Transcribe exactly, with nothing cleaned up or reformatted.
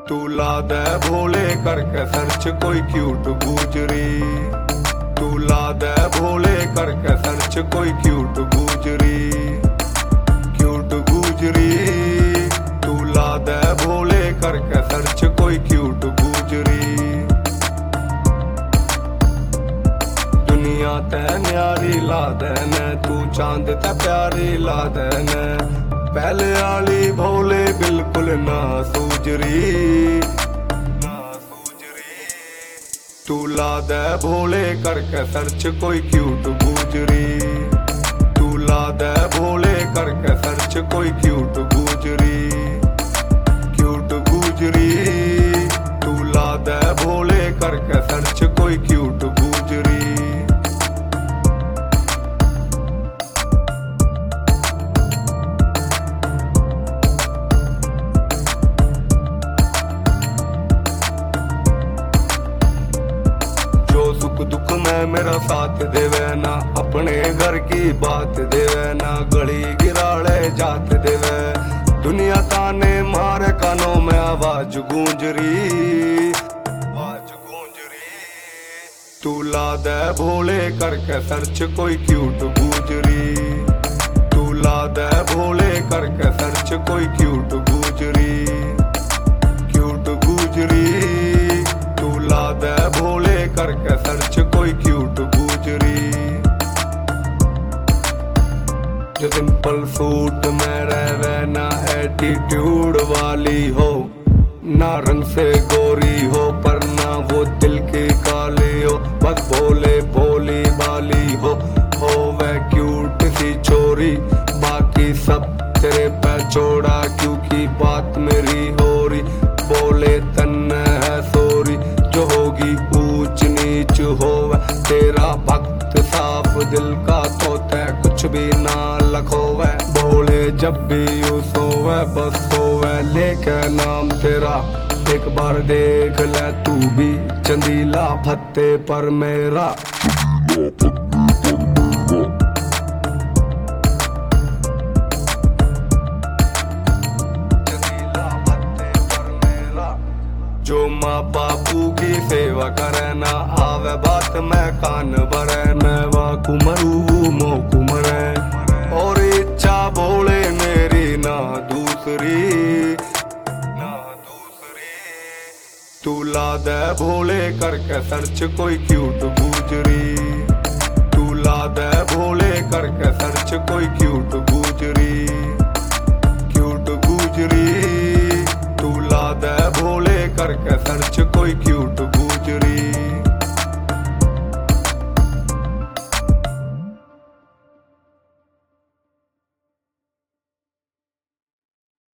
तू ला दे भोले करके सर्च कोई क्यूट गुजरी। तू ला दे भोले करके सर्च कोई क्यूट गुजरी, क्यूट गुजरी। तू ला दे भोले करके सर्च कोई क्यूट गुजरी। दुनिया ते न्यारी ला देने, तू चांद ते प्यारी ला देने। पहले आली भोले बिल्कुल ना सूजरी, ना सूजरी। तू ला दे भोले करके सर्च कोई क्यूट गुजरी। तू ला दे भोले करके सर्च कोई क्यूट गुजरी, क्यूट गुजरी। तू ला दे भोले करके सर्च कोई क्यूट गुजरी। सुख दुख में मेरा साथ देवे ना, अपने घर की बात देवे ना। गली गिराले जात देवे, दुनिया ताने मारे कानों में आवाज गूंजरी, आवाज गूंजरी। तू ला दे भोले करके सर्च कोई क्यूट गुजरी। तू ला दे भोले करके सर्च कोई क्यूट गुजरी, क्यूट गुजरी। तू ला दे भोले करके सर्च कोई क्यूट गुजरी। जो सिंपल सूट में रहवे ना एटीट्यूड वाली हो, ना रंग से गोरी हो पर ना वो दिल की काली हो। बस भोले भोली वाली हो, हो वह क्यूट सी छोरी। बाकी सब तेरे पे छोड़ा क्योंकि बात मेरी हो रही। बोले तन है सोरी, जो होगी ऊंच नीच हो तेरा भक्त साफ दिल का तो तै कुछ भी ना लखोवे। भोले जब भी यू सोवे बस सोवे लेके नाम तेरा। एक बार देख ले तू भी चंदीला फत्ते पर मेरा। जो माँ बापू की सेवा करे ना, आवे बात में कान भरे। मैं वा कुमरू मो कुमरे, और इच्छा भोले मेरी ना दूसरी, ना दूसरी। तू ला दे भोले करके सर्च कोई क्यूट गुजरी। तू ला दे भोले करके सर्च कोई क्यूट गुजरी, क्यूट गुजरी। तू ला दे भोले करके सर्च कोई क्यूट गुजरी।